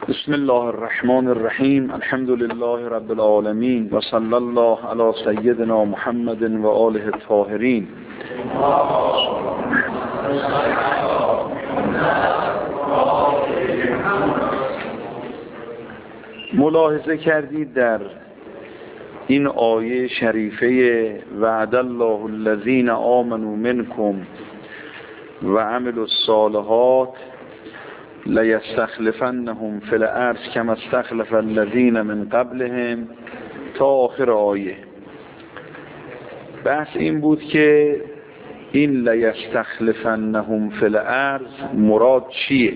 بسم الله الرحمن الرحیم. الحمد لله رب العالمین و صلی الله علی سیدنا محمد و آله الطاهرین. ملاحظه کردید در این آیه شریفه وعد الله الذین آمنوا منکم و عملوا الصالحات لیستخلفنهم فی الارض کما استخلف الذین من قبلهم تا آخر آیه. بحث این بود که این لیستخلفنهم فی الارض مراد چیه؟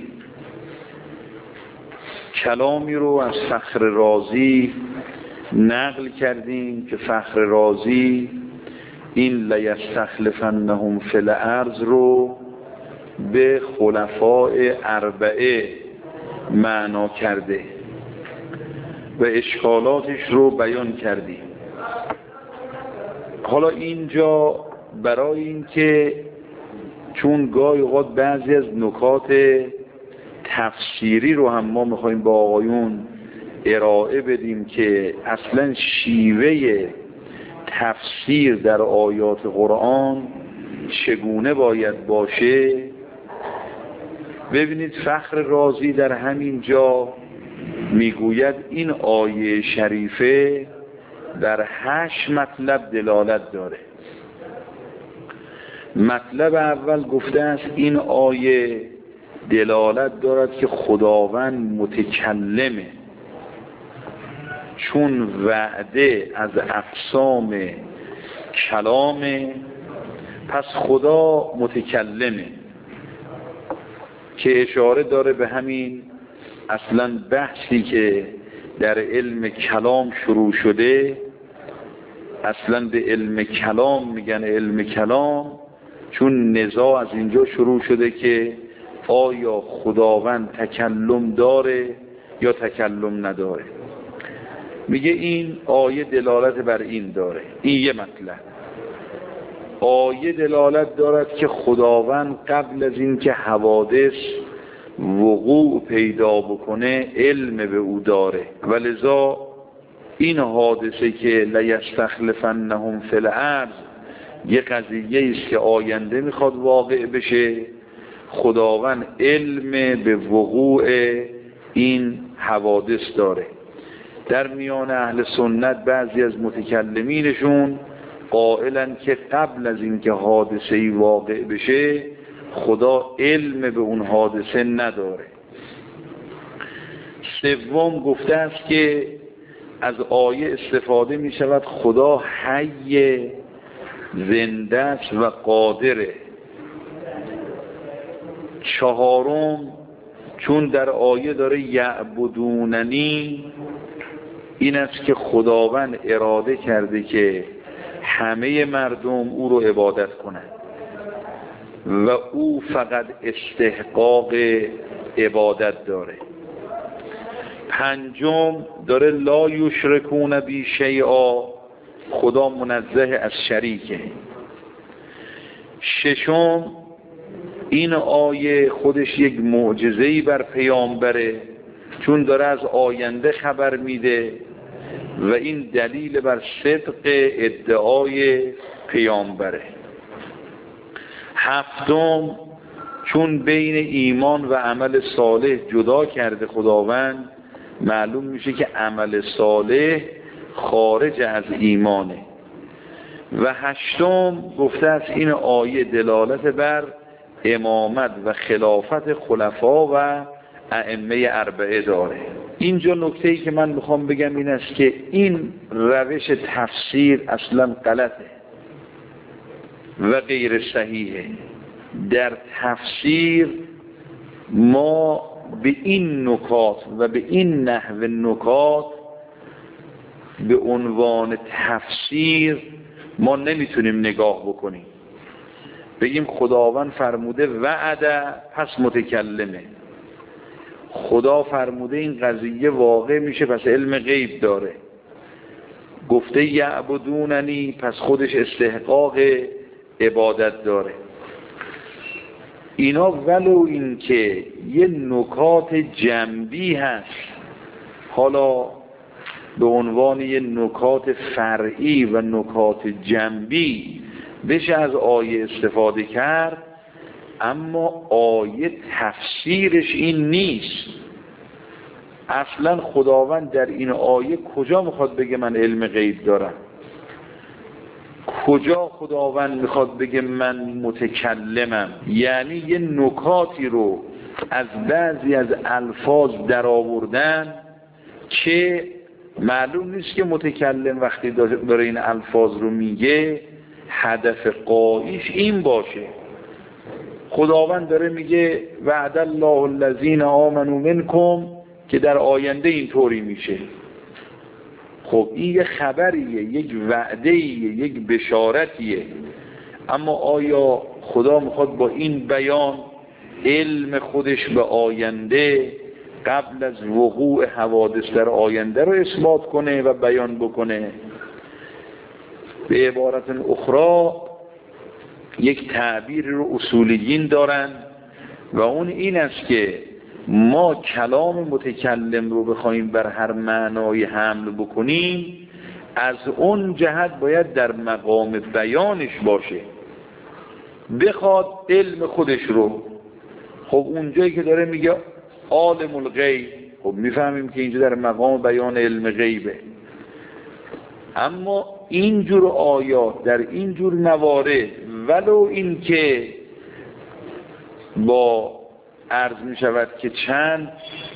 کلامی رو از فخر رازی نقل کردیم که فخر رازی این لیستخلفنهم فی الارض رو به خلفاء اربعه معنا کرده و اشکالاتش رو بیان کردیم. حالا اینجا برای این که چون گاهی اوقات بعضی از نکات تفسیری رو هم ما میخوایم با آقایون ارائه بدیم که اصلا شیوه تفسیر در آیات قرآن چگونه باید باشه. ببینید فخر رازی در همین جا میگوید این آیه شریفه در 8 مطلب دلالت داره. مطلب اول گفته است این آیه دلالت دارد که خداوند متکلمه، چون وعده از اقسام کلامه پس خدا متکلمه، که اشاره داره به همین اصلا بحثی که در علم کلام شروع شده. اصلا به علم کلام میگن علم کلام چون نزاع از اینجا شروع شده که آیا خداوند تکلم داره یا تکلم نداره. میگه این آیه دلالت بر این داره. این یه مطلب. آیه دلالت دارد که خداوند قبل از این که حوادث وقوع پیدا بکنه علم به او داره و لذا این حادثه که لیستخلفنهم فی الارض یه قضیه است که آینده میخواد واقع بشه. خداوند علم به وقوع این حوادث داره. در میان اهل سنت بعضی از متکلمینشون قائلن که قبل از اینکه حادثه‌ای واقع بشه خدا علم به اون حادثه نداره. سوم گفته است که از آیه استفاده می شود خدا حی زنده است و قادره. چهارم چون در آیه داره یعبدوننی، این است که خداوند اراده کرده که همه مردم او رو عبادت کنند و او فقط استحقاق عبادت داره. پنجم داره لا یشرکون بی شیئا، خدا منزه از شریکه. ششم این آیه خودش یک معجزه‌ای بر پیامبره چون داره از آینده خبر میده و این دلیل بر صدق ادعای پیامبره. هفتم چون بین ایمان و عمل صالح جدا کرده خداوند، معلوم میشه که عمل صالح خارج از ایمانه. و هشتم گفته است این آیه دلالت بر امامت و خلافت خلفا و ائمه اربعه داره. اینجا نکته‌ای که من میخوام بگم این است که این روش تفسیر اصلا غلطه و غیر صحیحه. در تفسیر ما به این نکات و به این نحو نکات به عنوان تفسیر ما نمیتونیم نگاه بکنیم. بگیم خداوند فرموده وعده پس متکلمه، خدا فرموده این قضیه واقع میشه پس علم غیب داره، گفته یعبدوننی پس خودش استحقاق عبادت داره. اینا ولو این که یه نکات جنبی هست، حالا به عنوان یه نکات فرعی و نکات جنبی بشه از آیه استفاده کرد، اما آیه تفسیرش این نیست. اصلا خداوند در این آیه کجا میخواد بگه من علم غیب دارم؟ کجا خداوند میخواد بگه من متکلمم؟ یعنی یه نکاتی رو از بعضی از الفاظ در آوردن که معلوم نیست که متکلم وقتی داره این الفاظ رو میگه هدف قایش این باشه. خداوند داره میگه وعد الله الذین آمنوا منکم که در آینده اینطوری میشه. خب این یه خبریه، یک وعدهیه، یک بشارتیه، اما آیا خدا میخواد با این بیان علم خودش به آینده قبل از وقوع حوادث در آینده رو اثبات کنه و بیان بکنه؟ به عبارت اخرى یک تعبیر رو اصولیین دارن و اون این است که ما کلام متکلم رو بخوایم بر هر معنای حمل بکنیم، از اون جهت باید در مقام بیانش باشه. بخواد علم خودش رو، خب اونجایی که داره میگه عالم الغیب، خب میفهمیم که اینجا در مقام بیان علم غیبه. اما اینجور آیات در اینجور موارد ولو این که با عرض می شود که چند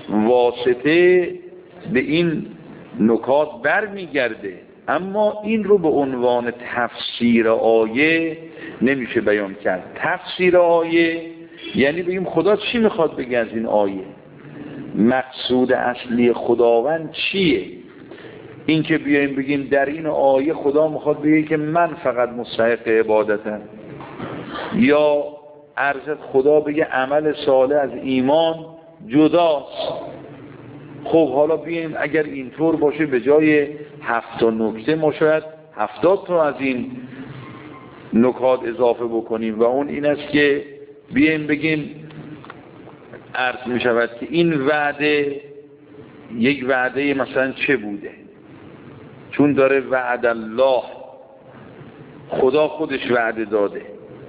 واسطه به این نکات بر می گرده، اما این رو به عنوان تفسیر آیه نمیشه بیان کرد. تفسیر آیه یعنی بگیم خدا چی میخواد بگه از این آیه، مقصود اصلی خداوند چیه. این که بیایم بگیم در این آیه خدا میخواد بگه که من فقط مستحق عبادتم، یا عرضت خدا بگه عمل صالح از ایمان جداست. خب حالا بیایم اگر اینطور باشه به جای 7 نکته ما شاید 70 تا از این نکات اضافه بکنیم و اون این است که بیایم بگیم عرض می شود که این وعده یک وعده مثلا چه بوده، چون داره وعد الله، خدا خودش وعده داده.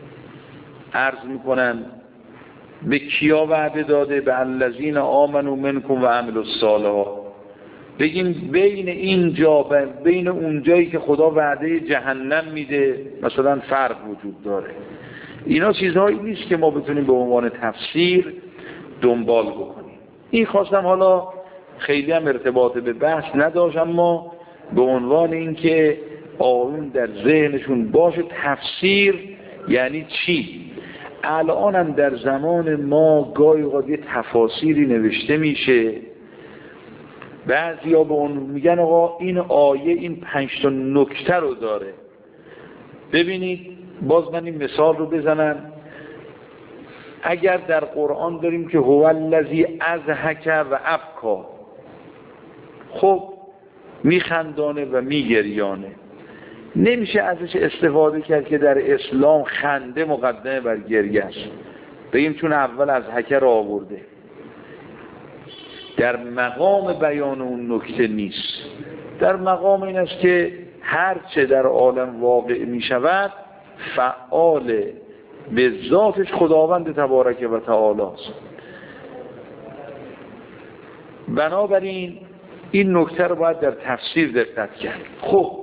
عرض میکنن به کیا وعده داده؟ به الذین آمنوا منکم و عملوا الصالحات. بگیم بین اینجا و بین اونجایی که خدا وعده جهنم میده مثلا فرق وجود داره. اینا چیزهایی نیست که ما بتونیم به عنوان تفسیر دنبال بکنیم. این خواستم حالا خیلی هم ارتباط به بحث نداشت، اما به عنوان این که آیون در ذهنشون باشه تفسیر یعنی چی. الان هم در زمان ما گاهی اوقات یه تفاسیری نوشته میشه، بعضیا به اون میگن آقا این آیه این 5 تا نکته رو داره. ببینید باز من این مثال رو بزنم. اگر در قرآن داریم که هو الذی اضحک و ابکی، خب میخندانه و میگریانه، نمیشه ازش استفاده کرد که در اسلام خنده مقدمه بر گریه است، بگیم چون اول از حکر آورده. در مقام بیان اون نکته نیست. در مقام این است که هر چه در عالم واقع می شود فعال به ذاتش خداوند تبارک و تعالی است. بنابراین این نکته رو باید در تفسیر دقت کرد. خب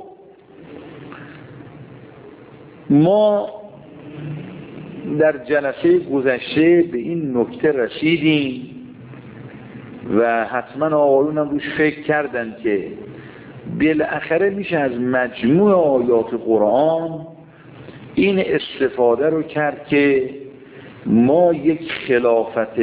ما در جلسه گذشته به این نکته رسیدیم و حتما آقایون هم روش فکر کردن که بالاخره میشه از مجموع آیات قرآن این استفاده رو کرد که ما یک خلافت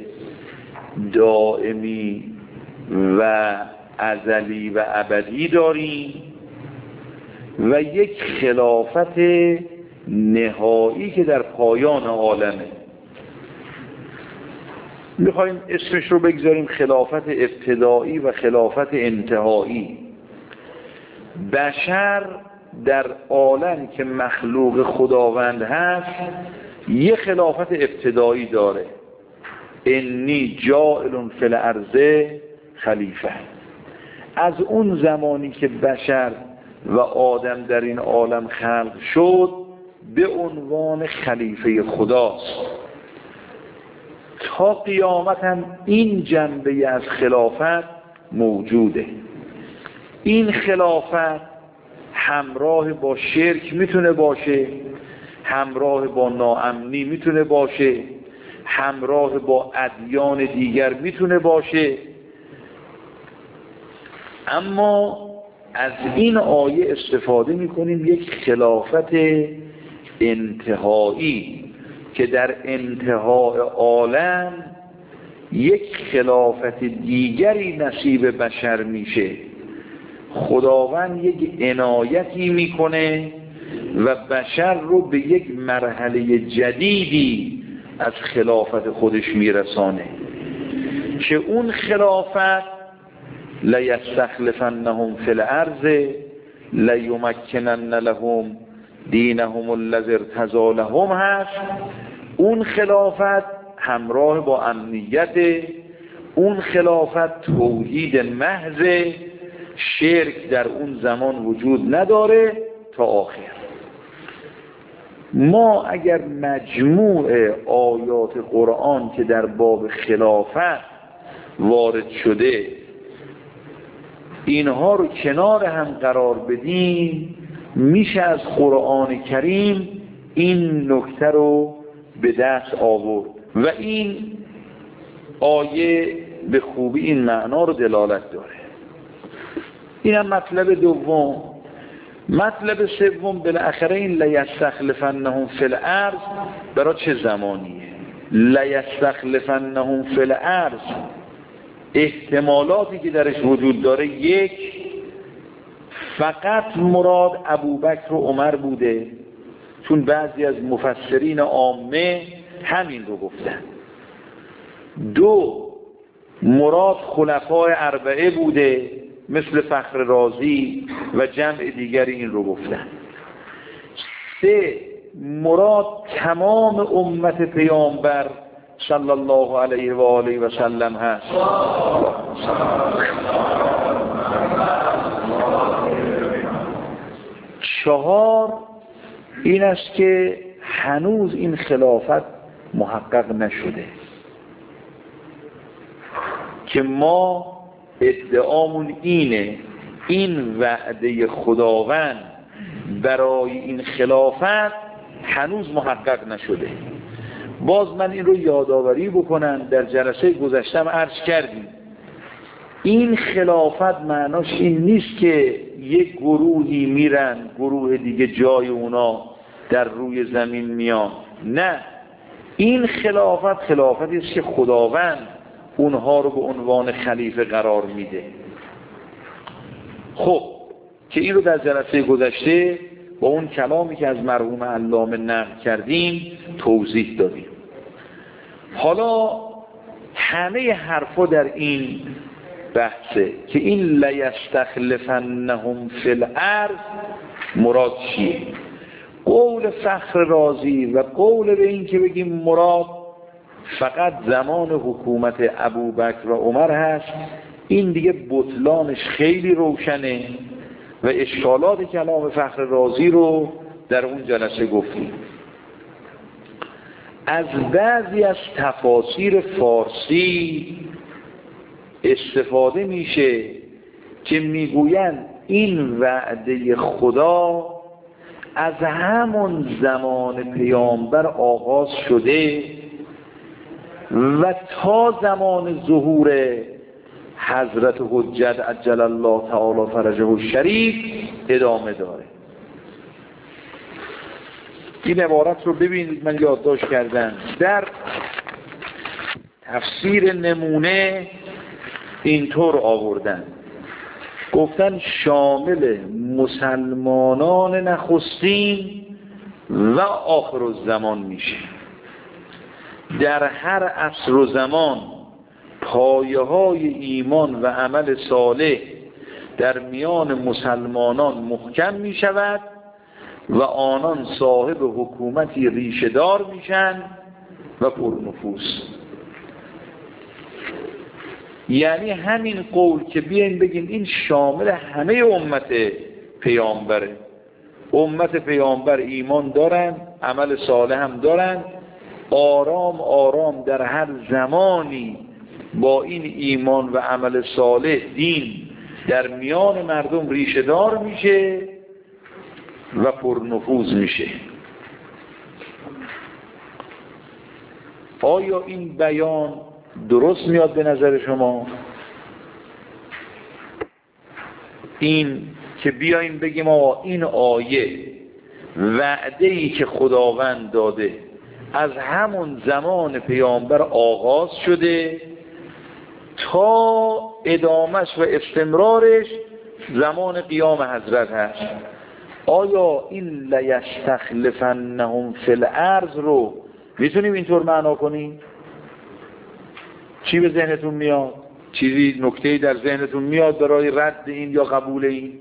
دائمی و ازلی و ابدی داریم و یک خلافت نهایی که در پایان عالمه. میخوایم اسمش رو بگذاریم خلافت ابتدایی و خلافت انتهایی. بشر در عالم که مخلوق خداوند هست یه خلافت ابتدایی داره، انی جاعل فی الارض خلیفه. از اون زمانی که بشر و آدم در این عالم خلق شد به عنوان خلیفه خداست. تا قیامت هم این جنبه از خلافت موجوده. این خلافت همراه با شرک میتونه باشه، همراه با ناامنی میتونه باشه، همراه با ادیان دیگر میتونه باشه. اما از این آیه استفاده میکنیم یک خلافت انتهایی که در انتهای عالم یک خلافت دیگری نصیب بشر میشه. خداوند یک عنایتی میکنه و بشر رو به یک مرحله جدیدی از خلافت خودش میرسانه که اون خلافت لیستخلفنهم فی الارض لیمکنن لهم دینهم الذی ارتضی لهم هست. اون خلافت همراه با امنیت، اون خلافت توحید محض، شرک در اون زمان وجود نداره تا آخر. ما اگر مجموع آیات قرآن که در باب خلافت وارد شده اینها رو کنار هم قرار بدیم، میشه از قرآن کریم این نکته رو به دست آورد و این آیه به خوبی این معنا رو دلالت داره. این هم مطلب دوم. مطلب سوم، بالاخره این لیستخلفنهم فی الارض برای چه زمانیه؟ لیستخلفنهم فی الارض احتمالاتی که درش وجود داره، یک، فقط مراد ابوبکر و عمر بوده، چون بعضی از مفسرین عامه همین رو گفتن. دو، مراد خلفای اربعه بوده مثل فخر رازی و جمع دیگری این رو گفتن. سه، مراد تمام امت پیامبر صلی الله علیه و آله و سلم هست. چهار، این است که هنوز این خلافت محقق نشده، که ما ادعامون اینه این وعده خداوند برای این خلافت هنوز محقق نشده. باز من این رو یادآوری بکنم، در جلسه گذشتم عرض کردیم این خلافت معناش این نیست که یک گروهی میرن گروه دیگه جای اونا در روی زمین میان. نه، این خلافت خلافتی است که خداوند اونها رو به عنوان خلیفه قرار میده. خب که این رو در جلسه گذشته با اون کلامی که از مرحوم علامه نقل کردیم توضیح دادیم. حالا همه حرفا در این بحثه که این لیستخلفنهم فی الارض مراد چیه؟ قول فخر رازی و قول به این که بگیم مراد فقط زمان حکومت ابوبکر و عمر هست، این دیگه بطلانش خیلی روشنه و اشکالات کلام فخر رازی رو در اون جلسه گفتیم. از بعضی از تفاسیر فارسی استفاده میشه که میگویند این وعده خدا از همون زمان پیامبر آغاز شده و تا زمان ظهور حضرت حجت عجل الله تعالی فرجه الشریف ادامه داره. این عبارت رو ببینید، من یادداشت کردم در تفسیر نمونه اینطور آوردن، گفتن شامل مسلمانان نخستین و آخر الزمان میشه. در هر عصر و زمان پایه های ایمان و عمل صالح در میان مسلمانان محکم می شود و آنان صاحب حکومتی ریشه‌دار میشن و پرنفوذ. یعنی همین قول که بیاین بگیم این شامل همه امت پیامبره. امت پیامبر ایمان دارن، عمل صالح هم دارن، آرام آرام در هر زمانی با این ایمان و عمل صالح دین در میان مردم ریشه دار میشه و پرنفوذ میشه. آیا این بیان درست میاد به نظر شما؟ این که بیاییم بگیم آقا این آیه وعده‌ای که خداوند داده از همون زمان پیامبر آغاز شده تا ادامش و استمرارش زمان قیام حضرت هست. آیا این لیستخلفنهم فی الارض رو میتونیم اینطور معنا کنیم؟ چی به ذهنتون میاد؟ چیزی نکته‌ای در ذهنتون میاد برای رد این یا قبول این؟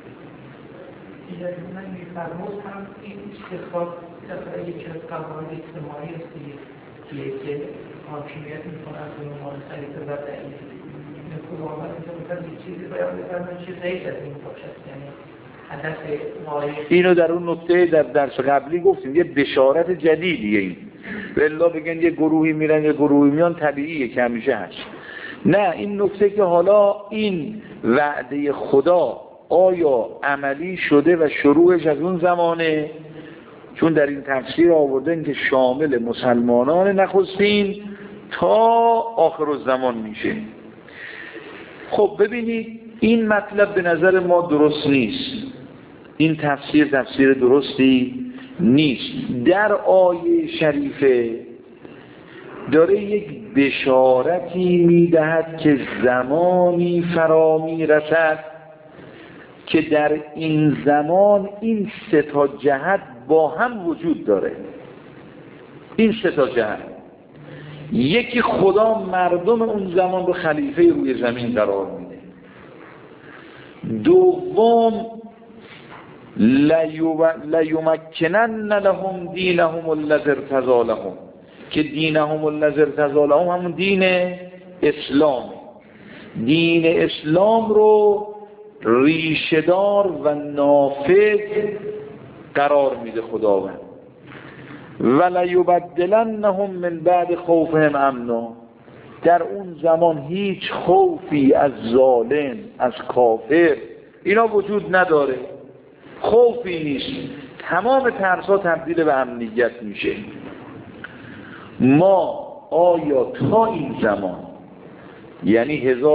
من میفرمود هم این استخراج در یکی از قواعد اجتماعی است که حاکمیت میکنه از عنوان خلیفه و رئیس. نکوه‌آور اینجا یک چیزی بیان بفرمایید که غیر از این باشد، یعنی هدف واقعی. اینو در اون نکته در درس قبلی گفتیم، یه بشارت جدیدیه این. والله بگن یه گروهی میرن یه گروهی میان، طبیعیه که همیشه هست. نه، این نکته که حالا این وعده خدا آیا عملی شده و شروعش از اون زمانه، چون در این تفسیر آوردن که شامل مسلمانان نخستین تا آخر الزمان میشه. خب ببینید این مطلب به نظر ما درست نیست، این تفسیر درستی نیست. در آیه شریفه داره یک بشارتی میدهد که زمانی فرا میرسد که در این زمان این سه تا جهت با هم وجود داره. این سه تا جهت، یکی خدا مردم اون زمان رو خلیفه روی زمین قرار میده. دوم لیمکنن لهم دینهم الذی ارتضی لهم، که دینهم الذی ارتضی لهم همون دین اسلام. دین اسلام رو ریشه‌دار و نافذ قرار میده خداوند. ولیبدلنهم من بعد خوفهم امنا، در اون زمان هیچ خوفی از ظالم، از کافر اینا وجود نداره، خوفی نیست، تمام ترس‌ها تبدیل به امنیت میشه. ما آیا تا این زمان، یعنی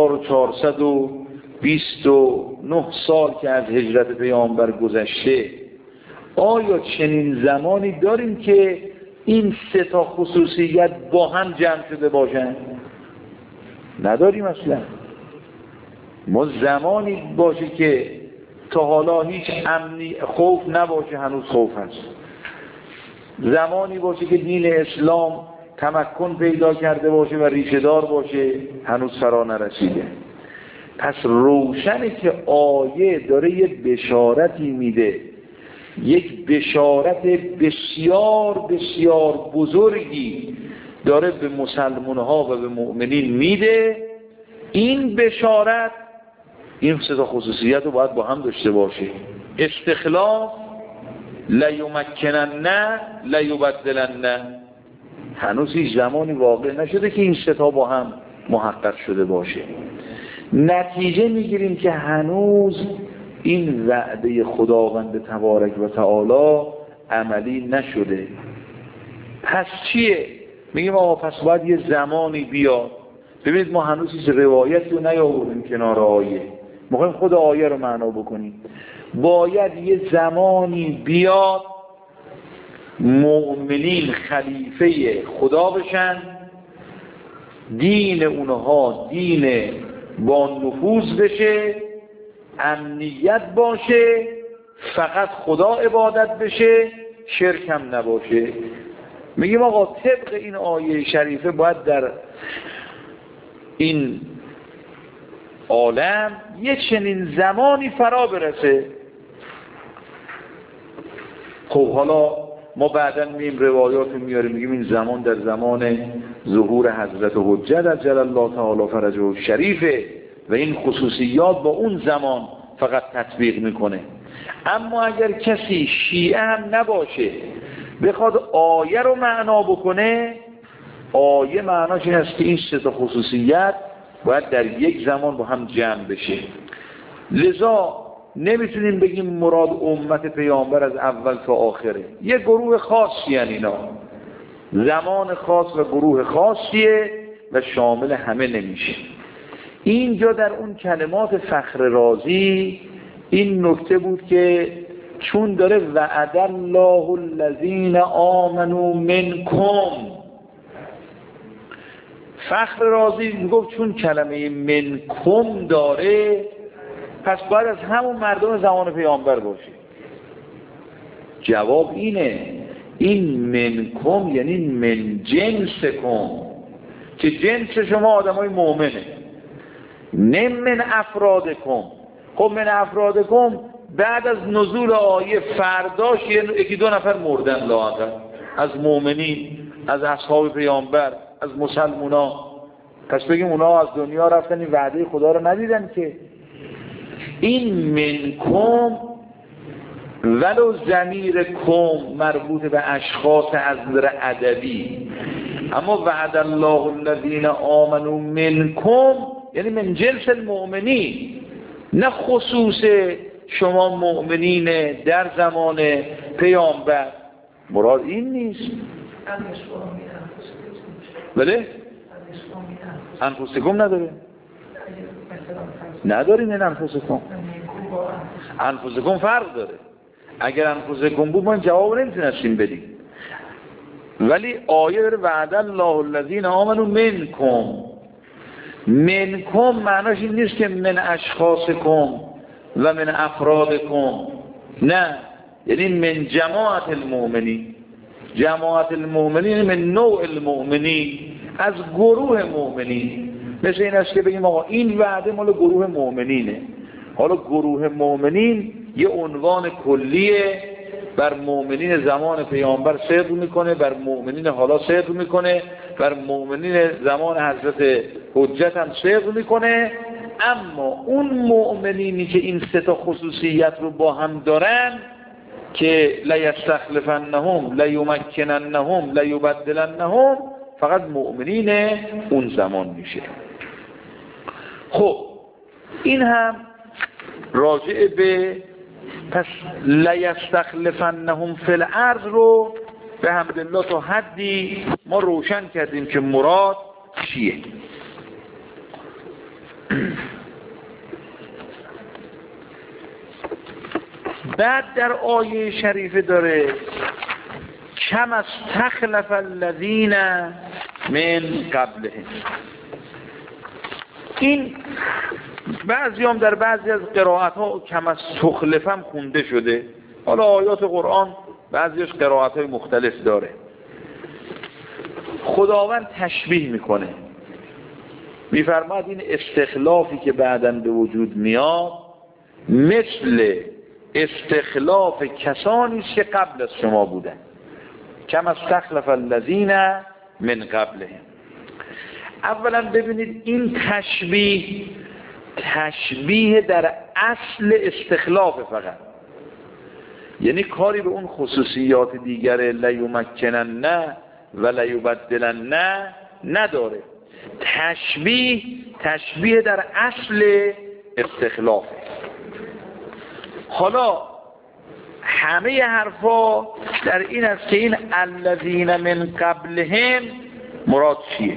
1429 سال که از هجرت پیامبر گذشته، آیا چنین زمانی داریم که این سه تا خصوصیت با هم جمع شده باشن؟ نداریم اصلا. ما زمانی باشه که تا حالا هیچ امنی خوف نباشه، هنوز خوف هست. زمانی باشه که دین اسلام تمکن پیدا کرده باشه و ریشه‌دار باشه، هنوز فرا نرسیده. پس روشنه که آیه داره یه بشارتی میده، یک بشارت بسیار بسیار بزرگی داره به مسلمان‌ها و به مؤمنین میده. این بشارت این سه تا خصوصیت رو باید با هم داشته باشه: استخلاف، لیمکنن، لیبدلن. هنوز هیچ زمانی واقع نشده که این سه تا با هم محقق شده باشه. نتیجه میگیریم که هنوز این وعده خداوند تبارک و تعالی عملی نشده. پس چیه؟ میگیم آقا پس باید یه زمانی بیاد. ببینید ما هنوز هیچ روایتی رو نیاوردیم کنار آیه، میخوایم خود آیه رو معنا بکنیم. باید یه زمانی بیاد مؤمنین خلیفه خدا بشن، دین اونها دین با نفوذ بشه، امنیت باشه، فقط خدا عبادت بشه، شرک هم نباشه. میگیم آقا طبق این آیه شریفه باید در این عالم یه چنین زمانی فرا برسه. خب حالا ما بعداً میم روایات میاریم میگیم این زمان در زمان ظهور حضرت حجت عجل الله تعالی فرجه الشریفه و این خصوصیات با اون زمان فقط تطبیق میکنه. اما اگر کسی شیعه هم نباشه بخواد آیه رو معنا بکنه، آیه معناش این است که این سه تا خصوصیت باید در یک زمان با هم جمع بشه. لذا نمیتونیم بگیم مراد امت پیامبر از اول تا آخره، یه گروه خاصی هن اینا، زمان خاص و گروه خاصیه و شامل همه نمیشه. اینجا در اون کلمات فخر رازی این نکته بود که چون داره وعد الله الذین آمنوا منکم، فخر رازی میگفت چون کلمه منکم داره پس باید از همون مردم زمان پیامبر باشه. جواب اینه، این منکم یعنی من جنسکم، که جنس شما آدمای مؤمنه، نه من افرادکم. خب من افرادکم بعد از نزول آیه فرداش یکی دو نفر مردن لااقل از مؤمنین، از اصحاب پیامبر، از مسلمونا، پس بگیم اونا از دنیا رفتن این وعده خدا رو ندیدن که. این منکم ولو ضمیر کم مربوط به اشخاص از نظر ادبی، اما وعد الله الذین آمنوا منکم یعنی من جنس المؤمنین، نه خصوص شما مؤمنین در زمان پیامبر. مراد این نیست. بله؟ انفسکم نداره؟ نداریم این انفسکم. انفسکم فرق داره. اگر انفسکم بود ما جواب نمیتونستیم بدیم، ولی آیه داره وعد الله الذین آمنوا منکم. منکم معناش این نیست که من اشخاصکم و من افرادکم، نه، یعنی من جماعت المؤمنین. جماعت المؤمنین یعنی من نوع المؤمنین، از گروه مؤمنین. مثل این است که بگیم آقا این وعده مال گروه مؤمنینه. حالا گروه مؤمنین یه عنوان کلیه، بر مؤمنین زمان پیامبر صدق میکنه، بر مؤمنین حالا صدق میکنه، بر مؤمنین زمان حضرت حجت هم صدق میکنه. اما اون مؤمنینی که این سه تا خصوصیت رو با هم دارن که لیستخلفنهم لیمکننهم لیبدلنهم، فقط مؤمنین اون زمان میشه. خب این هم راجع به پس لیستخلفنهم فی الارض رو به حمدالله تا حدی ما روشن کردیم که مراد چیه. بعد در آیه شریفه داره کم استخلف الذین من قبلهم. این بعضی هم در بعضی از قرائت ها کم استخلف هم خونده شده. حالا آیات قرآن بعضیش قرائت های مختلف داره. خداوند تشبیه میکنه، میفرماد این استخلافی که بعداً به وجود میاد مثل استخلاف کسانی است که قبل از شما بودن. کم استخلف الذین من قبلهم. اولا ببینید این تشبیه در اصل استخلاف فقط، یعنی کاری به اون خصوصیات دیگر لیمکنن و لیبدلن نداره. تشبیه در اصل استخلاف. حالا همه حرفا در این است که این الذین من قبلهم مراد چیه.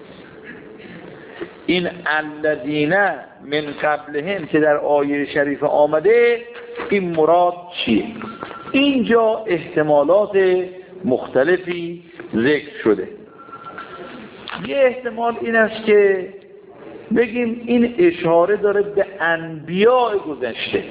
این الذین من قبلهم که در آیه شریف آمده این مراد چیه. اینجا احتمالات مختلفی ذکر شده. یه احتمال این است که بگیم این اشاره داره به انبیاء گذشته.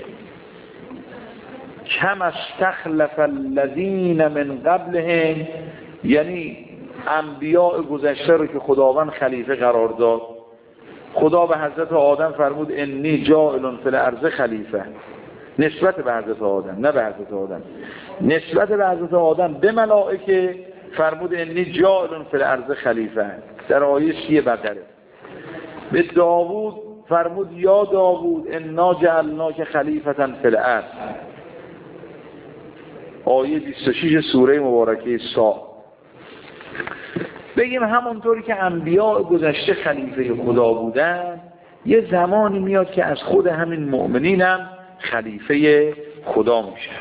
کم استخلف الذین من قبلهم، یعنی انبیاء گذشته رو که خداوند خلیفه قرار داد. خدا به حضرت آدم فرمود انی جاعل فی الارض خلیفه، نسبت به حضرت آدم، نه به حضرت آدم، نسبت به حضرت آدم به ملائکه فرمود انی جاعل فی الارض خلیفه در آیه 30 بقره. به داوود فرمود یا داوود انا جعلناک خلیفة فی الارض، آیه 26 سوره مبارکه صاد. بگیم همونطوری که انبیاء گذشته خلیفه خدا بودن، یه زمانی میاد که از خود همین مؤمنین هم خلیفه خدا میشه.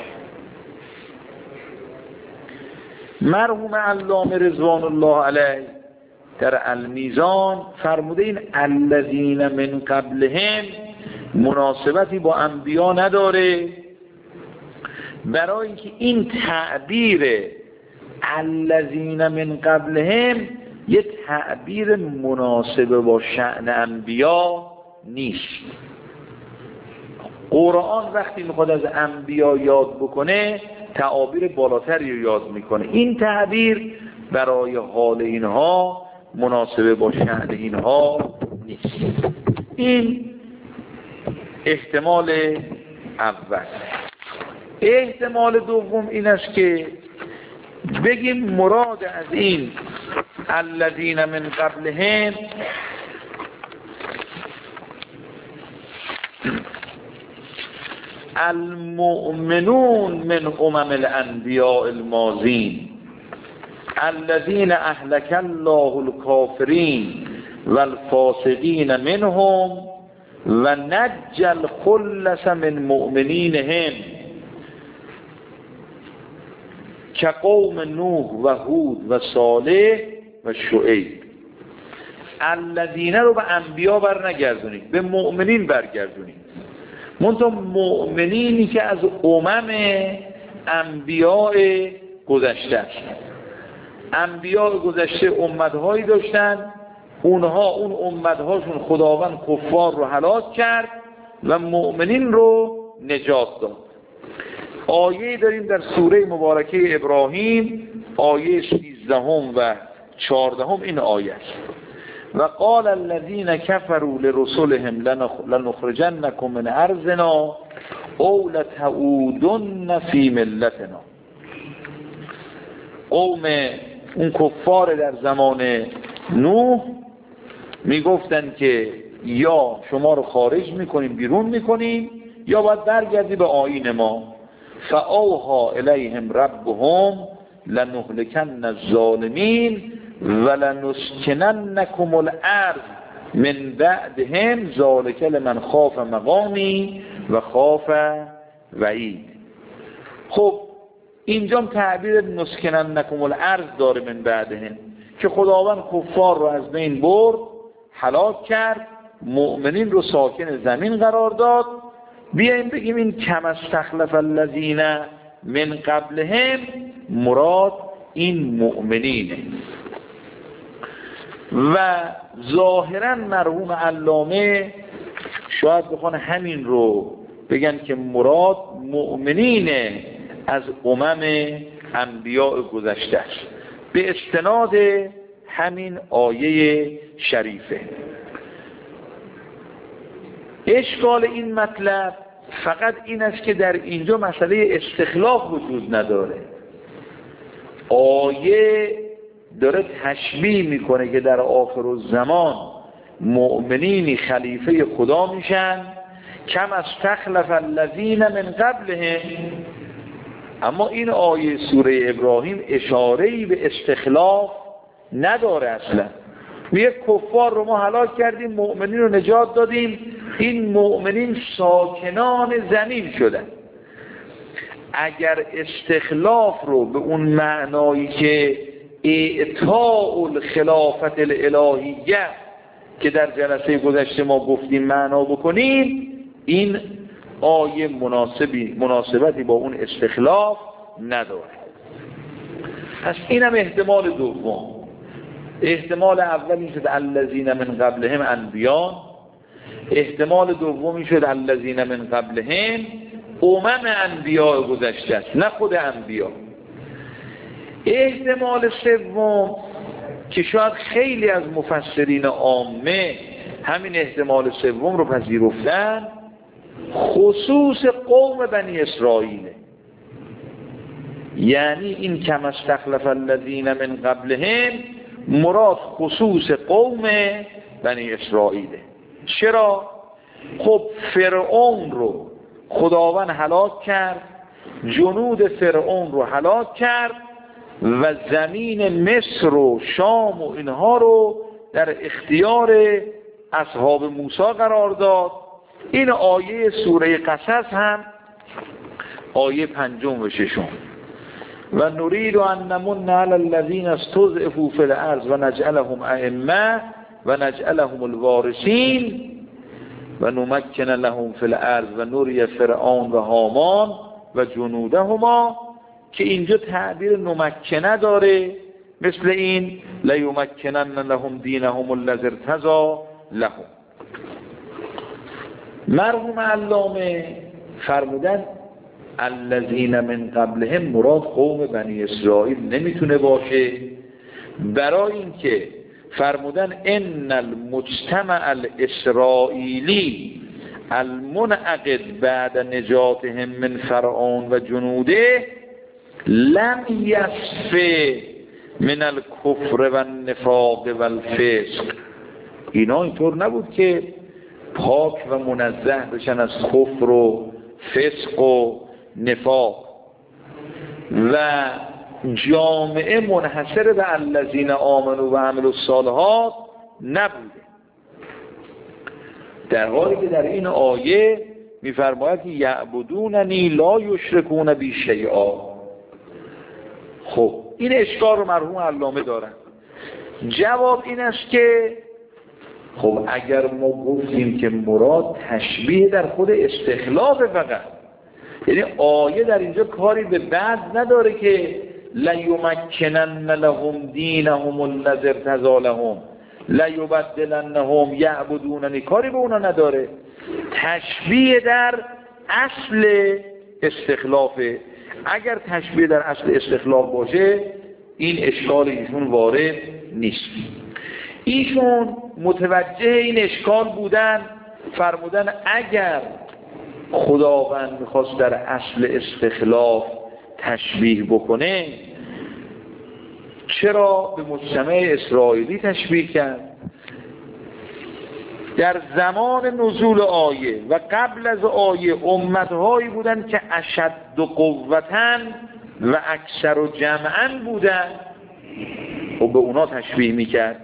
مرحوم علامه رضوان الله علیه در المیزان فرموده این الذین من قبلهم مناسبتی با انبیا نداره، برای اینکه این تعبیر الذین من قبلهم یه تعبیر مناسب با شأن انبیا نیست. قرآن وقتی میخواد از انبیا یاد بکنه تعابیر بالاتری رو یاد میکنه. این تعبیر برای حال اینها مناسب با شأن اینها نیست. این احتمال اول. احتمال دوم این است که بگیم مراد از این الذین من قبلهم المؤمنون من الانبیاء الماضین الذین اهلک الله الکافرین والفاسقین منهم و نجى الخلص من مؤمنینهم که قوم نوح و هود و صالح و شعیب. الذین رو به انبیا بر نگردونید، به مؤمنین برگردونید. منتها مؤمنینی که از انبیاء گذشته است. انبیاء گذشته امتهایی داشتن، اون امتهاشون خداوند کفار رو هلاک کرد و مؤمنین رو نجات داد. آیه داریم در سوره مبارکه ابراهیم آیه 13 و 14 این آیه است. و قال الذين كفروا لرسلهم لنخرجنكم من ارضنا او لتعودن في ملتنا. قوم اون کفار در زمان نوح میگفتن که یا شما رو خارج میکنیم، بیرون میکنیم، یا باید برگردی به آیین ما. فاوحى الیهم ربهم لنهلكن الظالمین ولنسکننکم الارض من بعدهم ذلک لمن خاف مقامی و خاف وعید. خب اینجا تعبیر نسکننکم الارض داره من بعدهم که خداوند کفار رو از بین برد، هلاک کرد، مؤمنین رو ساکن زمین قرار داد. بیاییم بگیم این کم استخلف الذین من قبلهم مراد این مؤمنینه. و ظاهرا مرحوم علامه شاید بخوان همین رو بگن که مراد مؤمنین از انبیاء گذشته است به استناد همین آیه شریفه. اشکال این مطلب فقط این است که در اینجا مسئله استخلاف وجود نداره. آیه داره تشبیه میکنه که در آخر الزمان مؤمنینی خلیفه خدا میشن کم استخلف الذین من قبلهم. اما این آیه سوره ابراهیم اشاره‌ای به استخلاف نداره اصلا. میگه کفار رو ما هلاک کردیم، مؤمنین رو نجات دادیم، این مؤمنین ساکنان زمین شدن. اگر استخلاف رو به اون معنایی که اعطاء الخلافت الالهیه که در جلسه گذشته ما گفتیم معنا بکنیم، این آیه مناسبتی با اون استخلاف نداره. پس اینم احتمال دوم. احتمال اولی شد الذین من قبلهم انبیاء، احتمال دومی شد الذین من قبلهم انبیاء گذشته است، نه خود انبیاء. احتمال سوم که شاید خیلی از مفسرین عامه همین احتمال سوم رو پذیرفتن، خصوص قوم بنی اسرائیل، یعنی این کما استخلف الذین من قبلهم مراد خصوص قوم بنی اسرائیله. چرا؟ خب فرعون رو خداوند هلاک کرد، جنود فرعون رو هلاک کرد و زمین مصر و شام و اینها رو در اختیار اصحاب موسی قرار داد. این آیه سوره قصص هم آیه 5 و 6. و نرید ان نمن علی الذین استضعفوا فی الارض و نجعلهم ائمه و نجعلهم الوارثین و نمکن لهم فی الارض و نری فرعون و هامان و جنودهما، که اینجا تعبیر نمکنه داره، مثل این لیمکنن لهم دینهم الذی ارتضی لهم. مرحوم علامه فرمودن الذین من قبلهم مراد قوم بنی اسرائیل نمیتونه باشه، برای اینکه فرمودن ان المجتمع الاسرائیلی المنعقد بعد نجاتهم من فرعون و جنوده لم یصف من الکفر و النفاق و الفسق. اینا اینطور نبود که پاک و منزه بشن از کفر و فسق و نفاق و جامعه منحصر به الذین آمنوا و عملوا الصالحات نبوده، در حالی که در این آیه می‌فرماید که یعبدوننی لا یشرکون بی شیئا. خب این اشکال رو مرحوم علامه دارن. جواب این است که خب اگر ما گفتیم که مراد تشبیه در خود استخلاف فقط، یعنی آیه در اینجا کاری به بعد نداره که لیمکنن لهم دینهم الذی ارتضی لهم لیبدلنهم یعبدوننی، کاری به اونا نداره. تشبیه در اصل استخلافه. اگر تشبیه در اصل استخلاف باشه این اشکال ایشون وارد نیست. ایشون متوجه این اشکال بودن، فرمودن اگر خداوند میخواست در اصل استخلاف تشبیه بکنه چرا به مجتمع اسرائیلی تشبیه کرد؟ در زمان نزول آیه و قبل از آیه امتهایی بودن که اشد و قوتن و اکثر و جمعن بودن و به اونا تشبیه میکرد.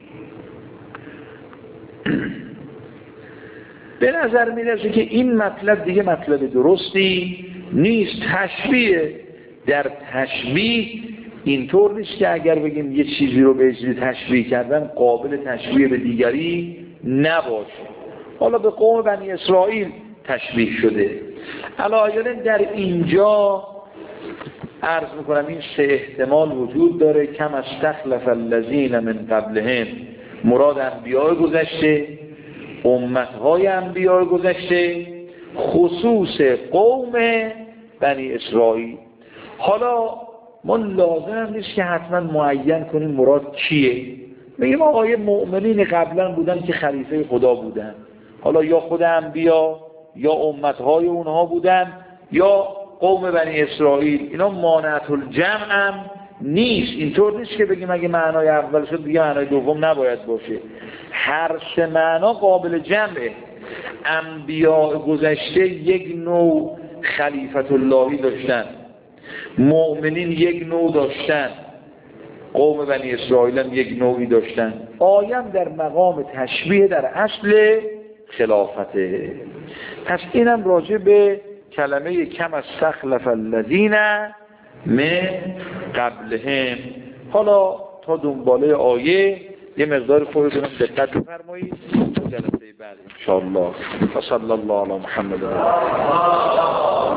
به نظر میرسه که این مطلب دیگه مطلب درستی نیست. تشبیه در تشبیه اینطور نیست که اگر بگیم یه چیزی رو به چیزی تشبیه کردن قابل تشبیه به دیگری نباشه. حالا به قوم بنی اسرائیل تشبیه شده. علاوه در اینجا عرض میکنم این سه احتمال وجود داره. کما استخلف الذین من قبلهم مراد انبیاء گذشته، امتهای انبیاء گذشته، خصوص قوم بنی اسرائیل. حالا ما لازم نیست که حتما معین کنیم مراد کیه. میگیم آقای مؤمنین قبلا بودن که خلیفه خدا بودن، حالا یا خود انبیا یا امتهای اونها بودن یا قوم بنی اسرائیل. اینا مانعت الجمع هم نیست. اینطور نیست که بگیم اگه معنای اول شد دیگه معنای دوم نباید باشه. هر سه معنا قابل جمعه. انبیاء گذشته یک نوع خلیفت اللهی داشتن، مؤمنین یک نوع داشتن، قوم بنی اسرائیل هم یک نوعی داشتن. آیم در مقام تشبیه در اصل خلافته. پس اینم راجع به کلمه کما استخلف الذین من قبلهم. حالا تا دنباله آیه یه مقدار خودتون دقت بفرمایید. جلسه بعد ان شاء الله. صلی الله علی محمد.